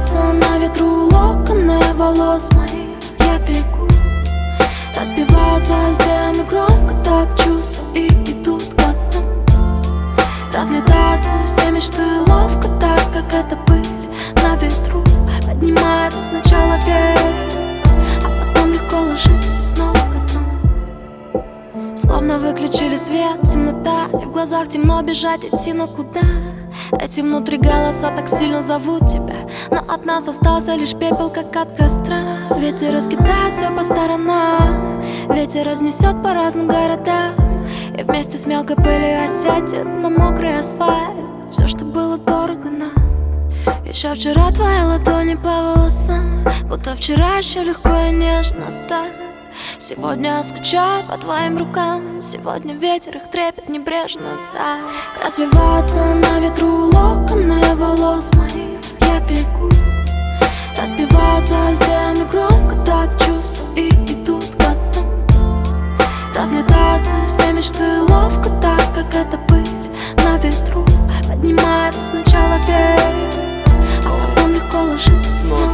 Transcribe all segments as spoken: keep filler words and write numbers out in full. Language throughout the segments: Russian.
Развиваться на ветру локоны волос моих. Я бегу, разбиваются о землю громко, так чувства и идут ко дну. Разлетаются все мечты ловко, так как это пыль на ветру. Поднимается сначала вверх, а потом легко ложится и снова ко дну. Словно выключили свет, темнота, и в глазах темно, бежать идти, но куда? Эти внутри голоса так сильно зовут тебя, но от нас остался лишь пепел, как от костра. Ветер раскидает все по сторонам, ветер разнесет по разным городам, и вместе с мелкой пылью осядет на мокрый асфальт все, что было дорого нам. Еще вчера твои ладони по волосам, будто вчера еще легко и нежно так. Сегодня я скучаю по твоим рукам, сегодня ветер их трепет небрежно так. Развиваются на ветру локоны волос моих. Я бегу, разбиваются о землю громко, так чувства и идут ко дну. Разлетаются все мечты ловко, так как это пыль на ветру. Поднимается сначала вверх, а потом легко ложится снова.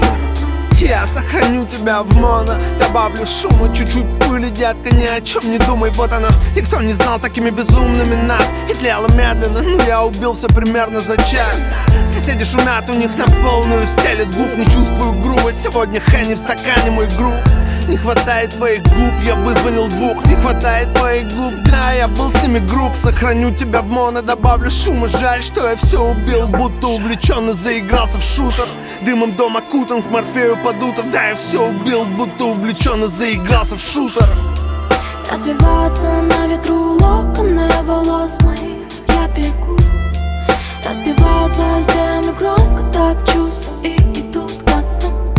Я сохраню тебя в моно, добавлю шума, чуть-чуть пыли, детка, ни о чем не думай, вот оно. Никто не знал такими безумными нас, и тлело медленно, но я убился примерно за час. Соседи шумят, у них на полную стелет гуф, не чувствую грубость, сегодня Хенни в стакане мой грув. Не хватает твоих губ, я вызвонил двух. Не хватает твоих губ, да, я был с ними груб. Сохраню тебя в моно, добавлю шума. Жаль, что я все убил, будто увлеченно заигрался в шутер. Дымом дом окутан, к Морфею под утро. Да, я все убил, будто увлеченно заигрался в шутер. Развиваются на ветру локоны волос моих. Я бегу, разбиваются о землю громко, так чувства и идут ко дну.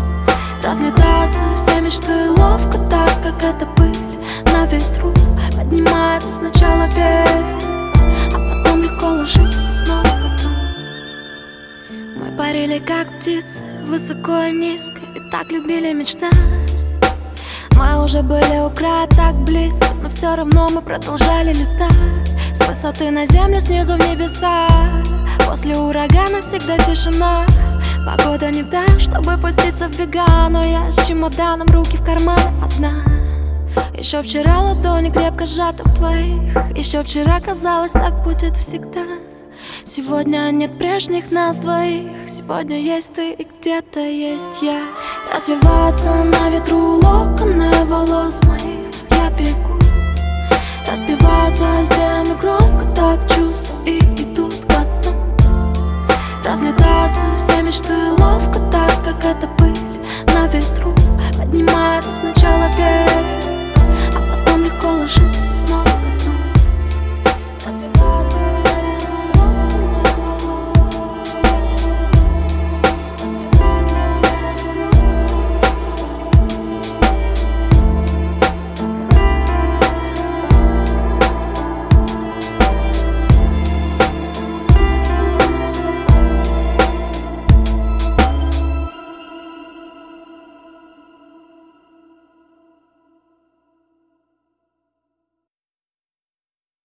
Разлетаются все мечты ловко, так как это пыль на ветру. Поднимается сначала вверх, а потом легко ложится и снова ко дну. Мы парили как птицы, высоко и низко, и так любили мечтать. Мы уже были у края так близко, но все равно мы продолжали летать. С высоты на землю, снизу в небеса. После урагана всегда тишина. Погода не та, чтобы пуститься в бега, но я с чемоданом, руки в карманы одна. Еще вчера ладони крепко сжаты в твоих. Еще вчера казалось, так будет всегда. Сегодня нет прежних нас двоих. Сегодня есть ты и где-то есть я. Развиваются на ветру локоны волос моих. Я бегу, разбиваются о землю громко, так чувства и идут ко дну. Разлетаются все мечты ловко, так как это пыль на ветру. Поднимается сначала вверх,